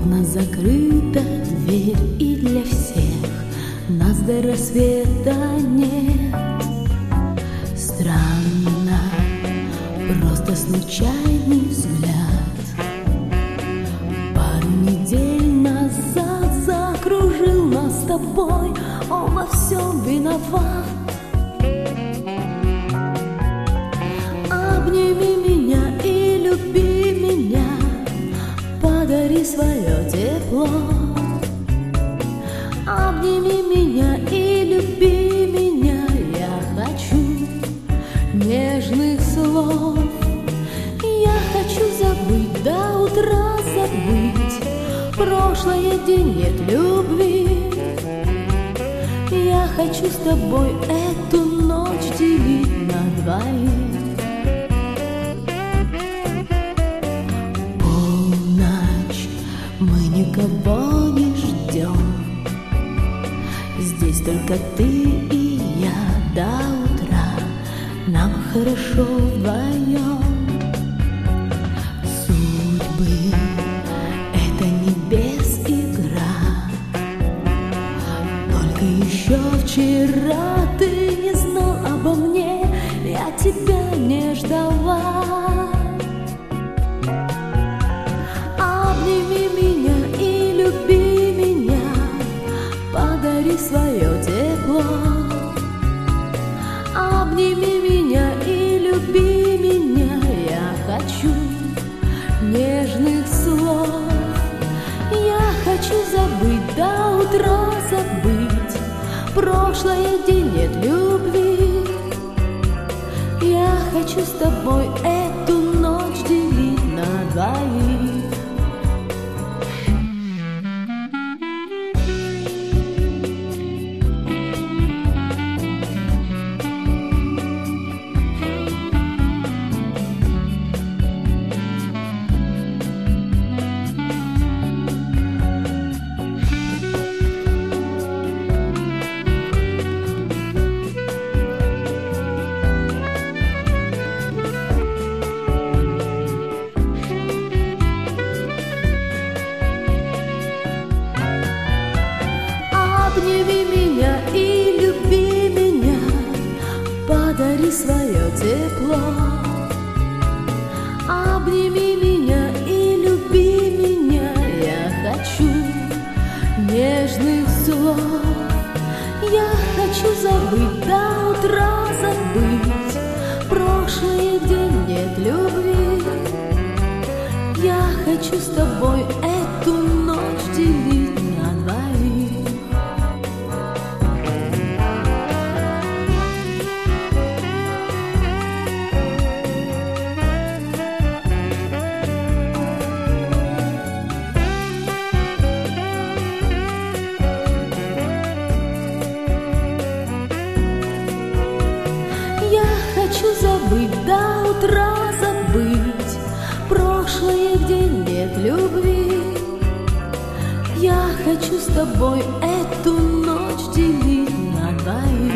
Плотно закрыта дверь, и для всех нас до рассвета нет. Странно, просто случайный взгляд. Пару недель назад закружил нас с тобой, он во всем виноват. Обними меня и люби меня, подари свое тепло. Обними меня и люби меня, я хочу нежных слов. Я хочу забыть, до утра забыть прошлое, где нет любви. Я хочу с тобой эту ночь делить на двоих. Полночь, мы никого не ждем, здесь только ты и я до утра, нам хорошо вдвоем. Судьбы — это небес игра, только еще вчера ты не знал обо мне, я тебя не ждала. Обними меня и люби меня, подари свое тепло. Обними меня и люби меня, я хочу нежных слов. Я хочу забыть, до утра забыть прошлое, где нет любви. Я хочу с тобой эту ночь делить на двоих. Обними меня и люби меня, подари свое тепло. Обними меня и люби меня, я хочу нежных слов. Я хочу забыть, до утра забыть прошлое, где нет любви. Я хочу с тобой эту ночь делить на двоих. Хочу забыть, до утра забыть прошлое, где нет любви. Я хочу с тобой эту ночь делить на двоих.